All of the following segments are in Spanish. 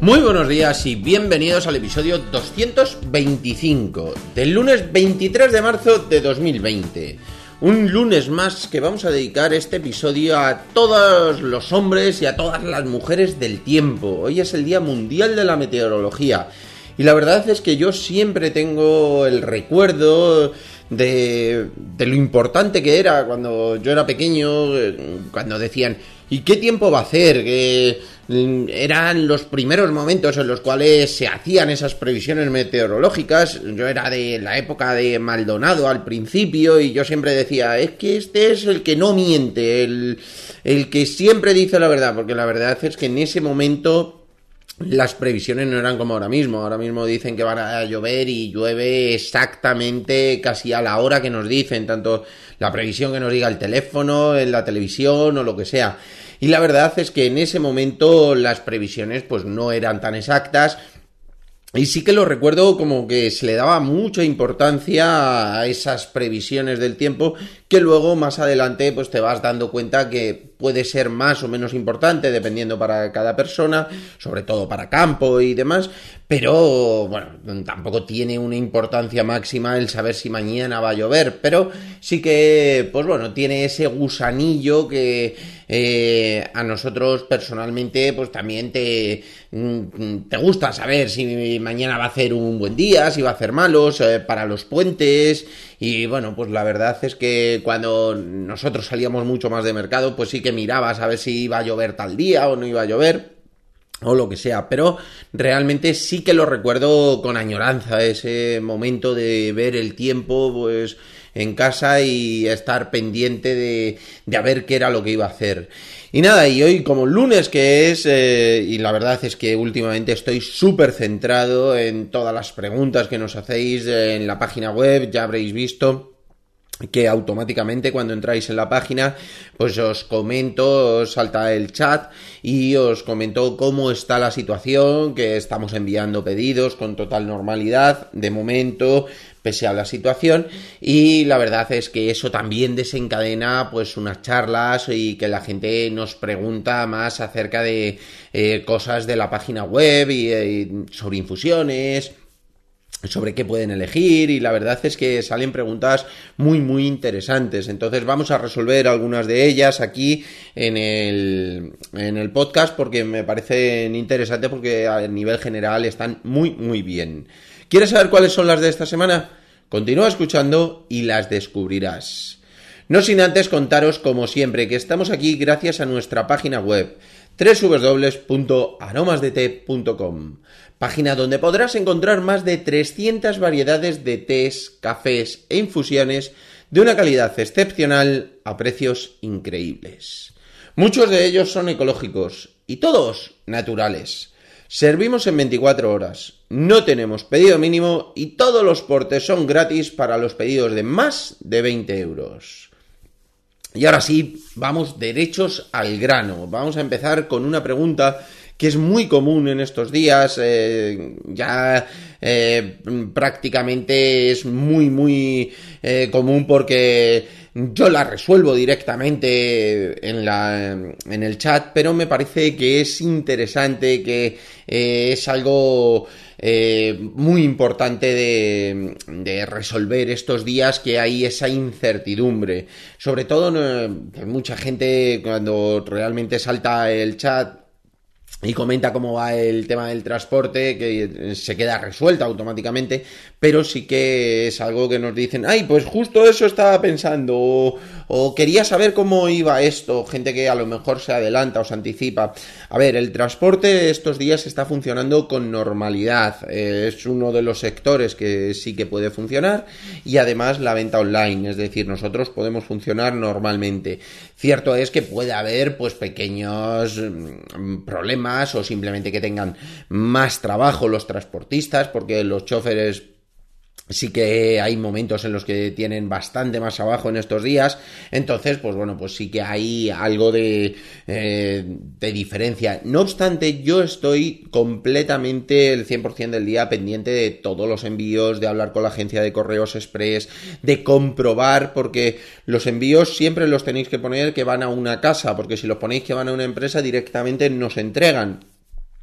Muy buenos días y bienvenidos al episodio 225 del lunes 23 de marzo de 2020. Un lunes más que vamos a dedicar este episodio a todos los hombres y a todas las mujeres del tiempo. Hoy es el Día Mundial de la Meteorología y la verdad es que yo siempre tengo el recuerdo de lo importante que era cuando yo era pequeño, cuando decían ¿y qué tiempo va a hacer? Que eran los primeros momentos en los cuales se hacían esas previsiones meteorológicas. Yo era de la época de Maldonado al principio y yo siempre decía, es que este es el que no miente, el que siempre dice la verdad, porque la verdad es que en ese momento las previsiones no eran como ahora mismo. Ahora mismo dicen que van a llover y llueve exactamente casi a la hora que nos dicen, tanto la previsión que nos diga el teléfono, en la televisión o lo que sea. Y la verdad es que en ese momento las previsiones pues no eran tan exactas. Y sí que lo recuerdo como que se le daba mucha importancia a esas previsiones del tiempo, que luego más adelante pues te vas dando cuenta que puede ser más o menos importante dependiendo para cada persona, sobre todo para campo y demás, pero bueno, tampoco tiene una importancia máxima el saber si mañana va a llover, pero sí que pues bueno, tiene ese gusanillo que a nosotros personalmente pues también te gusta saber si mañana va a hacer un buen día, si va a hacer malos, para los puentes. Y bueno, pues la verdad es que cuando nosotros salíamos mucho más de mercado, pues sí que mirabas a ver si iba a llover tal día o no iba a llover, o lo que sea, pero realmente sí que lo recuerdo con añoranza, ese momento de ver el tiempo pues en casa y estar pendiente de a ver qué era lo que iba a hacer. Y nada, y hoy como lunes que es, y la verdad es que últimamente estoy súper centrado en todas las preguntas que nos hacéis en la página web, ya habréis visto que automáticamente cuando entráis en la página pues os comento, os salta el chat y os comento cómo está la situación, que estamos enviando pedidos con total normalidad de momento pese a la situación, y la verdad es que eso también desencadena pues unas charlas y que la gente nos pregunta más acerca de cosas de la página web y sobre infusiones, sobre qué pueden elegir, y la verdad es que salen preguntas muy interesantes. Entonces vamos a resolver algunas de ellas aquí en el podcast porque me parecen interesantes, porque a nivel general están muy bien. ¿Quieres saber cuáles son las de esta semana? Continúa escuchando y las descubrirás. No sin antes contaros, como siempre, que estamos aquí gracias a nuestra página web www.aromasdete.com, página donde podrás encontrar más de 300 variedades de tés, cafés e infusiones de una calidad excepcional a precios increíbles. Muchos de ellos son ecológicos y todos naturales. Servimos en 24 horas, no tenemos pedido mínimo y todos los portes son gratis para los pedidos de más de 20 euros. Y ahora sí, vamos derechos al grano. Vamos a empezar con una pregunta que es muy común en estos días, prácticamente es muy común porque yo la resuelvo directamente en el chat, pero me parece que es interesante, que es algo muy importante de resolver estos días, que hay esa incertidumbre. Sobre todo, mucha gente cuando realmente salta el chat y comenta cómo va el tema del transporte, que se queda resuelta automáticamente, pero sí que es algo que nos dicen, ay, pues justo eso estaba pensando, o quería saber cómo iba esto, gente que a lo mejor se adelanta o se anticipa. A ver, el transporte estos días está funcionando con normalidad, es uno de los sectores que sí que puede funcionar, y además la venta online, es decir, nosotros podemos funcionar normalmente. Cierto es que puede haber pues pequeños problemas, o simplemente que tengan más trabajo los transportistas, porque los choferes sí que hay momentos en los que tienen bastante más trabajo en estos días. Entonces, pues bueno, pues sí que hay algo de diferencia. No obstante, yo estoy completamente el 100% del día pendiente de todos los envíos, de hablar con la agencia de correos express, de comprobar, porque los envíos siempre los tenéis que poner que van a una casa, porque si los ponéis que van a una empresa directamente nos entregan.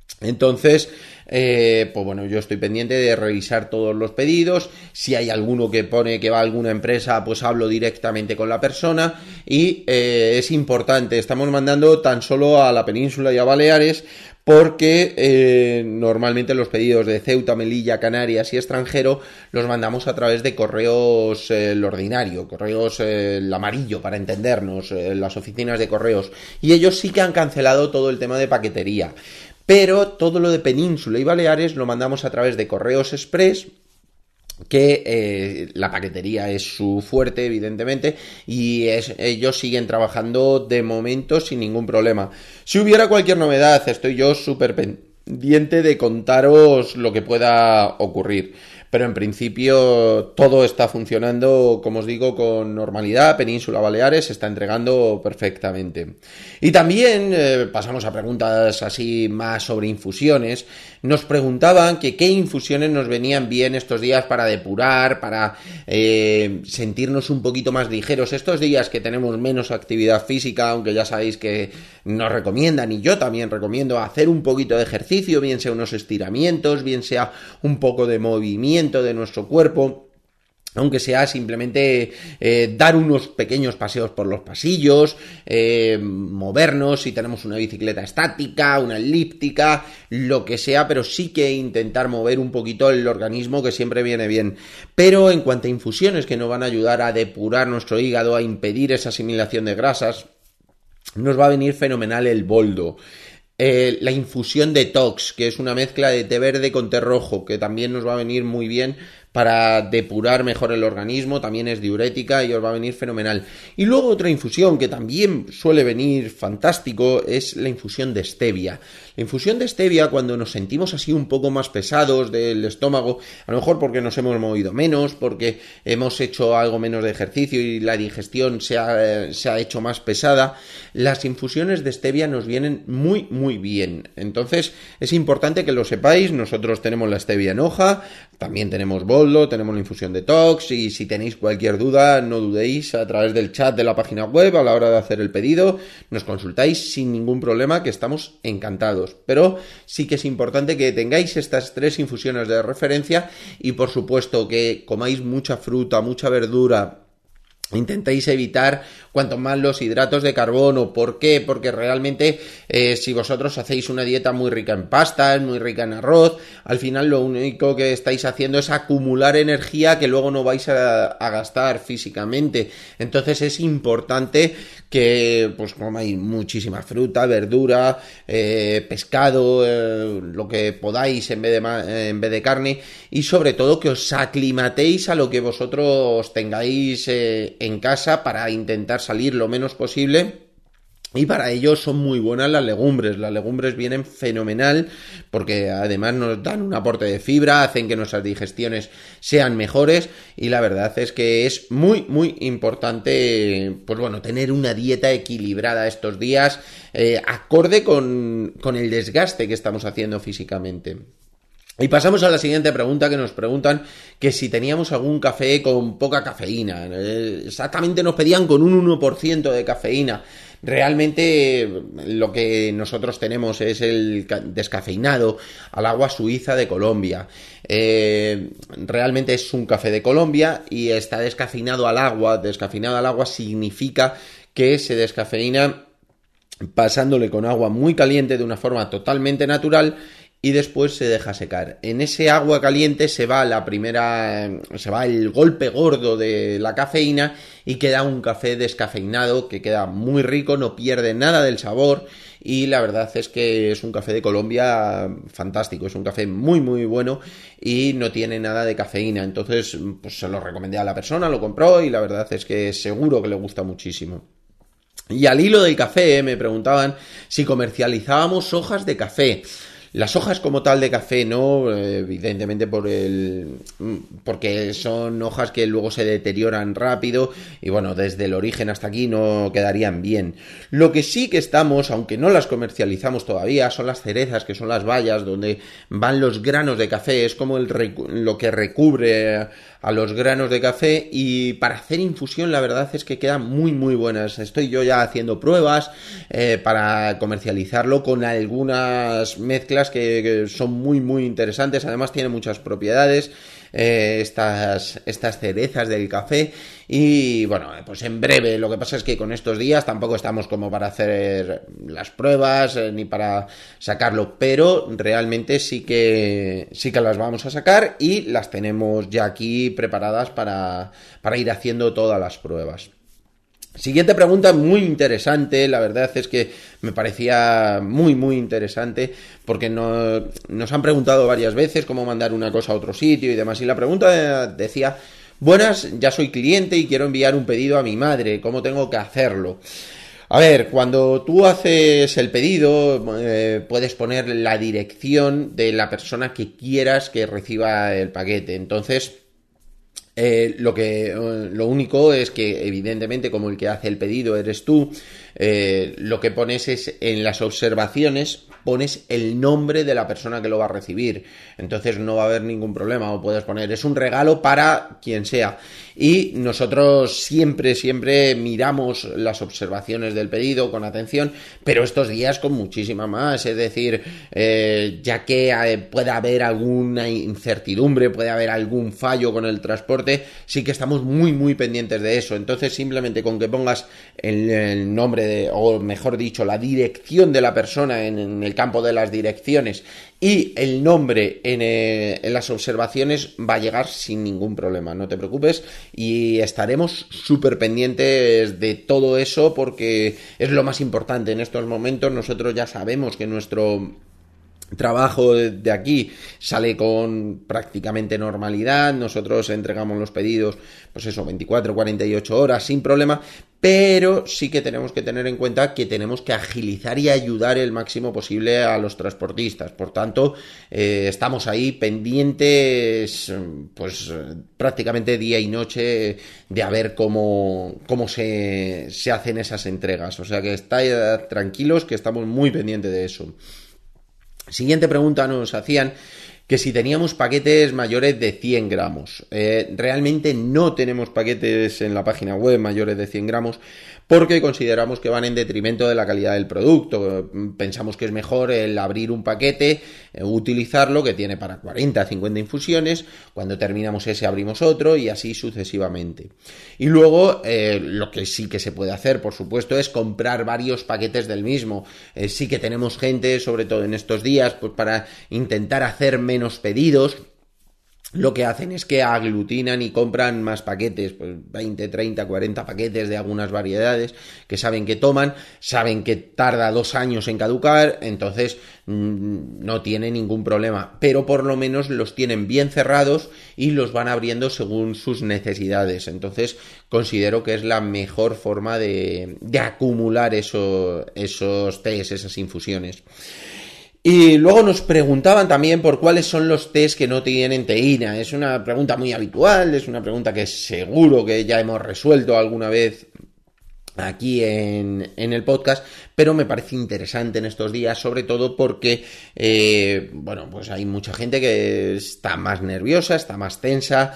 Entonces, pues bueno, yo estoy pendiente de revisar todos los pedidos. Si hay alguno que pone que va a alguna empresa, pues hablo directamente con la persona. Y es importante, estamos mandando tan solo a la península y a Baleares, porque normalmente los pedidos de Ceuta, Melilla, Canarias y extranjero los mandamos a través de correos el ordinario, correos el amarillo, para entendernos, las oficinas de correos. Y ellos sí que han cancelado todo el tema de paquetería. Pero todo lo de Península y Baleares lo mandamos a través de correos express, que la paquetería es su fuerte, evidentemente, y ellos siguen trabajando de momento sin ningún problema. Si hubiera cualquier novedad, estoy yo súper pendiente de contaros lo que pueda ocurrir. Pero en principio todo está funcionando, como os digo, con normalidad. Península Baleares se está entregando perfectamente. Y también pasamos a preguntas así más sobre infusiones. Nos preguntaban que qué infusiones nos venían bien estos días para depurar, para sentirnos un poquito más ligeros. Estos días que tenemos menos actividad física, aunque ya sabéis que nos recomiendan, y yo también recomiendo, hacer un poquito de ejercicio, bien sea unos estiramientos, bien sea un poco de movimiento de nuestro cuerpo, aunque sea simplemente dar unos pequeños paseos por los pasillos, movernos, si tenemos una bicicleta estática, una elíptica, lo que sea, pero sí que intentar mover un poquito el organismo, que siempre viene bien. Pero en cuanto a infusiones que nos van a ayudar a depurar nuestro hígado, a impedir esa asimilación de grasas, nos va a venir fenomenal el boldo. La infusión detox, que es una mezcla de té verde con té rojo, que también nos va a venir muy bien para depurar mejor el organismo, también es diurética y os va a venir fenomenal. Y luego otra infusión que también suele venir fantástico es la infusión de stevia. La infusión de stevia, cuando nos sentimos así un poco más pesados del estómago, a lo mejor porque nos hemos movido menos, porque hemos hecho algo menos de ejercicio y la digestión se ha hecho más pesada, las infusiones de stevia nos vienen muy muy bien. Entonces es importante que lo sepáis. Nosotros tenemos la stevia en hoja, también tenemos boldo, tenemos la infusión detox, y si tenéis cualquier duda, no dudéis, a través del chat de la página web, a la hora de hacer el pedido, nos consultáis sin ningún problema, que estamos encantados. Pero sí que es importante que tengáis estas 3 infusiones de referencia, y por supuesto que comáis mucha fruta, mucha verdura. Intentéis evitar cuanto más los hidratos de carbono. ¿Por qué? Porque realmente si vosotros hacéis una dieta muy rica en pastas, muy rica en arroz, al final lo único que estáis haciendo es acumular energía que luego no vais a gastar físicamente. Entonces es importante que pues comáis muchísima fruta, verdura, pescado, lo que podáis en vez de carne, y sobre todo que os aclimatéis a lo que vosotros tengáis en casa, para intentar salir lo menos posible. Y para ello son muy buenas las legumbres. Las legumbres vienen fenomenal porque además nos dan un aporte de fibra, hacen que nuestras digestiones sean mejores, y la verdad es que es muy muy importante, pues bueno, tener una dieta equilibrada estos días, acorde con el desgaste que estamos haciendo físicamente. Y pasamos a la siguiente pregunta, que nos preguntan que si teníamos algún café con poca cafeína. Exactamente nos pedían con un 1% de cafeína. Realmente lo que nosotros tenemos es el descafeinado al agua suiza de Colombia. Realmente es un café de Colombia y está descafeinado al agua. Descafeinado al agua significa que se descafeína pasándole con agua muy caliente de una forma totalmente natural, y después se deja secar. En ese agua caliente se va el golpe gordo de la cafeína, y queda un café descafeinado que queda muy rico, no pierde nada del sabor, y la verdad es que es un café de Colombia fantástico, es un café muy muy bueno y no tiene nada de cafeína. Entonces pues se lo recomendé a la persona, lo compró y la verdad es que seguro que le gusta muchísimo. Y al hilo del café me preguntaban si comercializábamos hojas de café. Las hojas como tal de café no, evidentemente porque son hojas que luego se deterioran rápido y bueno, desde el origen hasta aquí no quedarían bien. Lo que sí que estamos, aunque no las comercializamos todavía, son las cerezas, que son las bayas donde van los granos de café. Es como lo que recubre a los granos de café, y para hacer infusión la verdad es que quedan muy muy buenas. Estoy yo ya haciendo pruebas para comercializarlo con algunas mezclas hierbas que son muy muy interesantes. Además tiene muchas propiedades estas cerezas del café. Y bueno, pues en breve, lo que pasa es que con estos días tampoco estamos como para hacer las pruebas ni para sacarlo, pero realmente sí que las vamos a sacar y las tenemos ya aquí preparadas para ir haciendo todas las pruebas. Siguiente pregunta, muy interesante, la verdad es que me parecía muy muy interesante porque nos han preguntado varias veces cómo mandar una cosa a otro sitio y demás, y la pregunta decía: buenas, ya soy cliente y quiero enviar un pedido a mi madre, ¿cómo tengo que hacerlo? A ver, cuando tú haces el pedido, puedes poner la dirección de la persona que quieras que reciba el paquete. Entonces, lo único es que, evidentemente, como el que hace el pedido eres tú, lo que pones es en las observaciones, pones el nombre de la persona que lo va a recibir. Entonces no va a haber ningún problema, o puedes poner: es un regalo para quien sea. Y nosotros siempre miramos las observaciones del pedido con atención, pero estos días con muchísima más. Es decir, ya que puede haber alguna incertidumbre, puede haber algún fallo con el transporte, sí que estamos muy muy pendientes de eso. Entonces, simplemente con que pongas el nombre o mejor dicho, la dirección de la persona en el campo de las direcciones y el nombre en las observaciones, va a llegar sin ningún problema, no te preocupes, y estaremos súper pendientes de todo eso porque es lo más importante en estos momentos. Nosotros ya sabemos que nuestro trabajo de aquí sale con prácticamente normalidad, nosotros entregamos los pedidos, pues eso, 24, 48 horas sin problema, pero sí que tenemos que tener en cuenta que tenemos que agilizar y ayudar el máximo posible a los transportistas. Por tanto, estamos ahí pendientes, pues prácticamente día y noche, de a ver cómo se hacen esas entregas. O sea que estáis tranquilos, que estamos muy pendientes de eso. Siguiente pregunta, nos hacían que si teníamos paquetes mayores de 100 gramos. Realmente no tenemos paquetes en la página web mayores de 100 gramos porque consideramos que van en detrimento de la calidad del producto. Pensamos que es mejor el abrir un paquete, utilizarlo, que tiene para 40, 50 infusiones, cuando terminamos ese abrimos otro y así sucesivamente. Y luego lo que sí que se puede hacer, por supuesto, es comprar varios paquetes del mismo. Sí que tenemos gente, sobre todo en estos días, pues para intentar hacer menos pedidos, lo que hacen es que aglutinan y compran más paquetes, pues 20, 30, 40 paquetes de algunas variedades que saben que toman, saben que tarda 2 años en caducar, entonces no tiene ningún problema, pero por lo menos los tienen bien cerrados y los van abriendo según sus necesidades. Entonces considero que es la mejor forma de acumular esos tés, esas infusiones. Y luego nos preguntaban también por cuáles son los tés que no tienen teína. Es una pregunta muy habitual, es una pregunta que seguro que ya hemos resuelto alguna vez aquí en el podcast, pero me parece interesante en estos días, sobre todo porque bueno, pues hay mucha gente que está más nerviosa, está más tensa,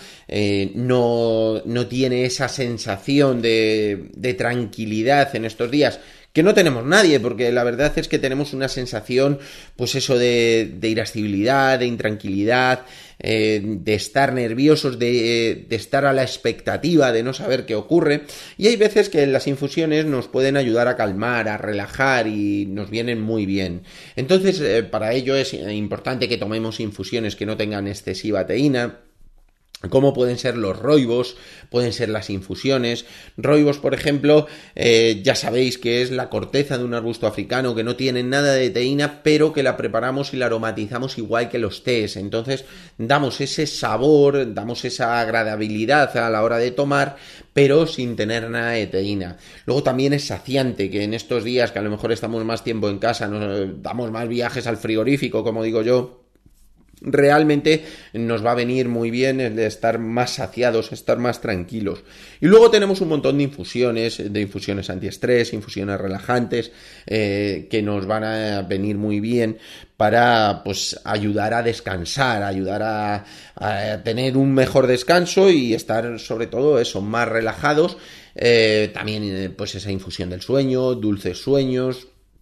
no tiene esa sensación de tranquilidad en estos días, que no tenemos nadie, porque la verdad es que tenemos una sensación, pues eso, de irascibilidad, de intranquilidad, de estar nerviosos, de estar a la expectativa, de no saber qué ocurre, y hay veces que las infusiones nos pueden ayudar a calmar, a relajar, y nos vienen muy bien. Entonces, para ello es importante que tomemos infusiones que no tengan excesiva teína, como pueden ser los roibos, pueden ser las infusiones. Roibos, por ejemplo, ya sabéis que es la corteza de un arbusto africano que no tiene nada de teína, pero que la preparamos y la aromatizamos igual que los tés. Entonces damos ese sabor, damos esa agradabilidad a la hora de tomar, pero sin tener nada de teína. Luego también es saciante, que en estos días que a lo mejor estamos más tiempo en casa, nos damos más viajes al frigorífico, como digo yo, realmente nos va a venir muy bien el de estar más saciados, estar más tranquilos. Y luego tenemos un montón de infusiones antiestrés, infusiones relajantes, que nos van a venir muy bien para, pues, ayudar a descansar, ayudar a tener un mejor descanso y estar, sobre todo eso, más relajados. También pues esa infusión del sueño, dulces sueños.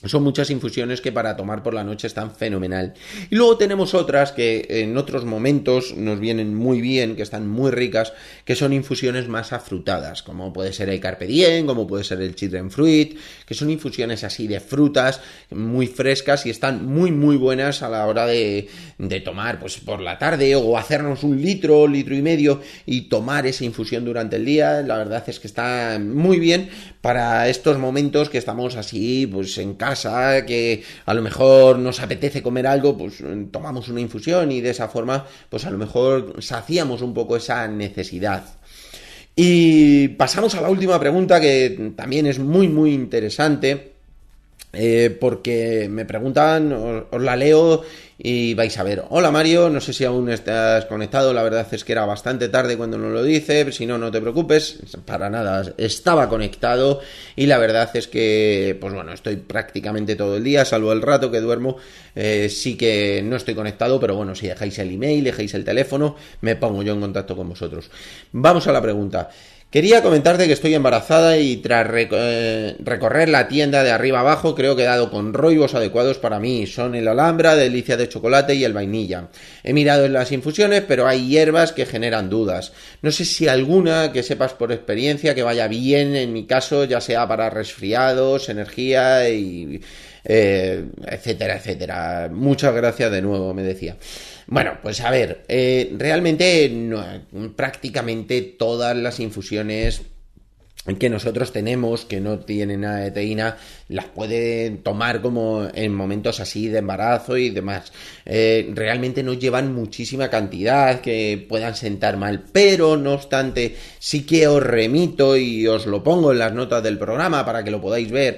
Son muchas infusiones que para tomar por la noche están fenomenal. Y luego tenemos otras que en otros momentos nos vienen muy bien, que están muy ricas, que son infusiones más afrutadas, como puede ser el Carpe Diem, como puede ser el Children Fruit, que son infusiones así de frutas muy frescas y están muy muy buenas a la hora de tomar pues por la tarde, o hacernos un litro y medio y tomar esa infusión durante el día. La verdad es que está muy bien para estos momentos que estamos así pues en casa, que a lo mejor nos apetece comer algo, pues tomamos una infusión y de esa forma pues a lo mejor saciamos un poco esa necesidad. Y pasamos a la última pregunta, que también es muy muy interesante, porque me preguntan, os la leo y vais a ver. Hola Mario, no sé si aún estás conectado, la verdad es que era bastante tarde cuando nos lo dice, si no, no te preocupes, para nada, estaba conectado y la verdad es que, pues bueno, estoy prácticamente todo el día, salvo el rato que duermo, sí que no estoy conectado, pero bueno, si dejáis el email, dejáis el teléfono, me pongo yo en contacto con vosotros. Vamos a la pregunta. Quería comentarte que estoy embarazada y tras recorrer la tienda de arriba abajo creo que he dado con roibos adecuados para mí. Son el Alhambra, Delicias de chocolate y el vainilla. He mirado en las infusiones, pero hay hierbas que generan dudas. No sé si alguna que sepas por experiencia que vaya bien en mi caso, ya sea para resfriados, energía y etcétera, etcétera. Muchas gracias de nuevo, me decía. Bueno, pues a ver, realmente prácticamente todas las infusiones que nosotros tenemos que no tienen nada de teína las pueden tomar como en momentos así de embarazo y demás. Realmente no llevan muchísima cantidad que puedan sentar mal, pero no obstante sí que os remito y os lo pongo en las notas del programa para que lo podáis ver,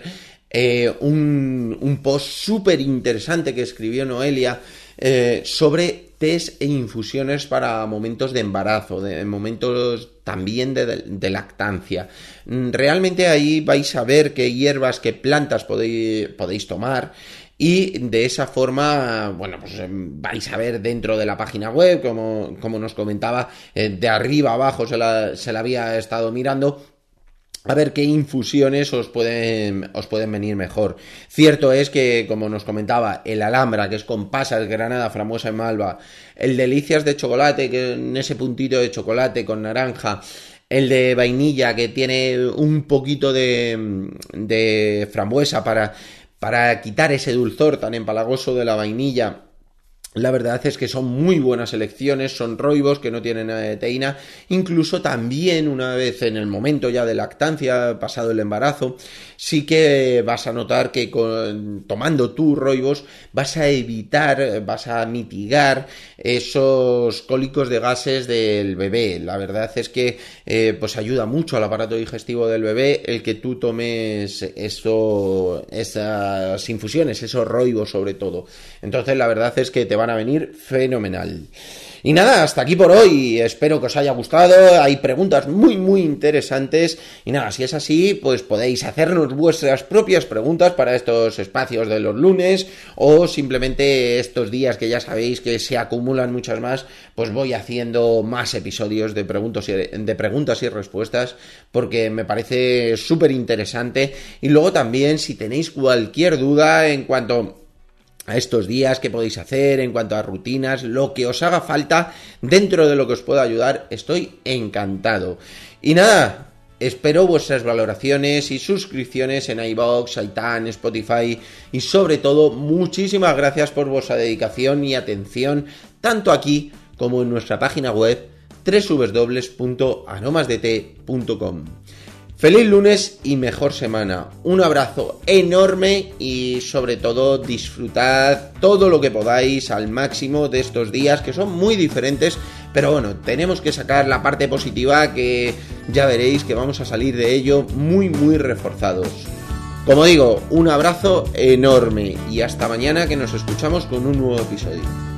un post súper interesante que escribió Noelia sobre test e infusiones para momentos de embarazo, de momentos también de lactancia. Realmente ahí vais a ver qué hierbas, qué plantas podéis tomar, y de esa forma, bueno, pues vais a ver dentro de la página web, como nos comentaba, de arriba abajo se la había estado mirando, a ver qué infusiones os pueden venir mejor. Cierto es que, como nos comentaba, el Alhambra, que es con pasas, granada, frambuesa y malva, el Delicias de chocolate, que en ese puntito de chocolate con naranja, el de vainilla, que tiene un poquito de frambuesa para quitar ese dulzor tan empalagoso de la vainilla. La verdad es que son muy buenas elecciones, son roibos que no tienen nada de teína, incluso también una vez en el momento ya de lactancia, pasado el embarazo, sí que vas a notar que tomando tus roibos vas a mitigar esos cólicos de gases del bebé. La verdad es que pues ayuda mucho al aparato digestivo del bebé el que tú tomes esas infusiones, esos roibos sobre todo. Entonces la verdad es que te van a venir fenomenal. Y nada, hasta aquí por hoy, espero que os haya gustado, hay preguntas muy muy interesantes y nada, si es así, pues podéis hacernos vuestras propias preguntas para estos espacios de los lunes, o simplemente estos días que ya sabéis que se acumulan muchas más, pues voy haciendo más episodios de preguntas y respuestas, porque me parece súper interesante. Y luego también, si tenéis cualquier duda en cuanto a estos días, qué podéis hacer en cuanto a rutinas, lo que os haga falta dentro de lo que os pueda ayudar, estoy encantado. Y nada, espero vuestras valoraciones y suscripciones en iVoox, iTunes, Spotify, y sobre todo muchísimas gracias por vuestra dedicación y atención tanto aquí como en nuestra página web www.aromasdete.com. Feliz lunes y mejor semana. Un abrazo enorme y sobre todo disfrutad todo lo que podáis al máximo de estos días, que son muy diferentes, pero bueno, tenemos que sacar la parte positiva, que ya veréis que vamos a salir de ello muy muy reforzados. Como digo, un abrazo enorme y hasta mañana, que nos escuchamos con un nuevo episodio.